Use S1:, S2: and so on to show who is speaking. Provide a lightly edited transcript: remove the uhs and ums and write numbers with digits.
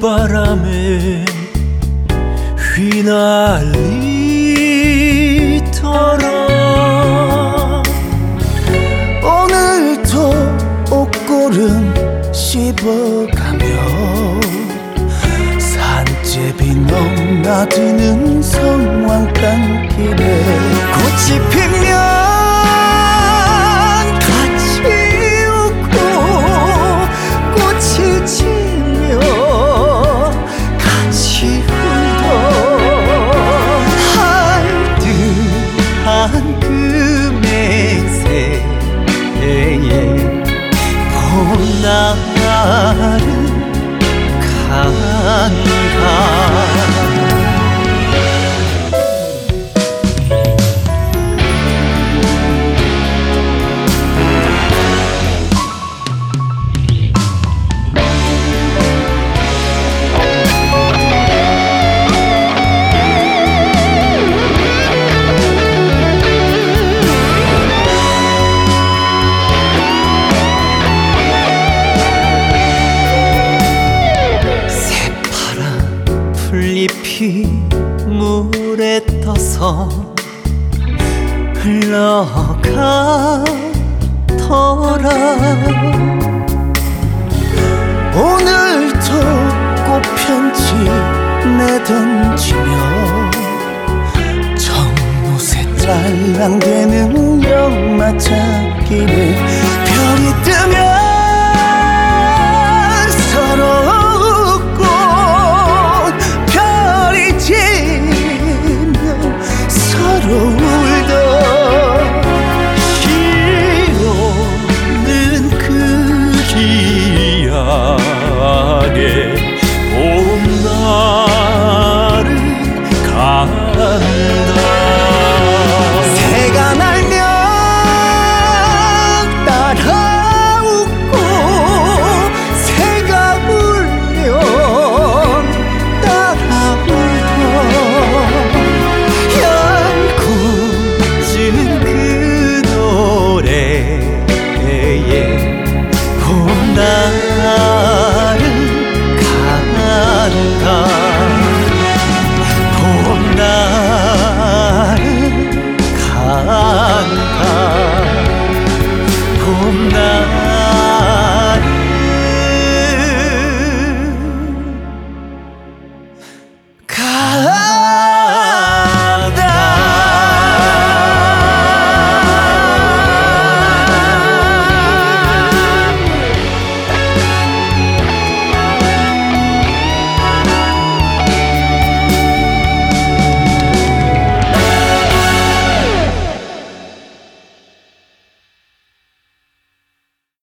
S1: 봄바람에 휘날리더라.
S2: 오늘도 옷고름 씹어가며 산제비 넘나드는 성황단길에 꽃이 피면 같이 웃고 꽃이 지면 같이 울던 할듯한 그 매새에 봄날은 간다. 풀잎이 물에 떠서 흘러가더라. 오늘도 꽃편지 내던지며 정못에 짤랑대는 역마차길에 별이 뜨면 서로 울던 시오는 그 기약에 봄날은 간다. 새가 날면 따라 웃고 새가 울면 따라 그 노래에 봄날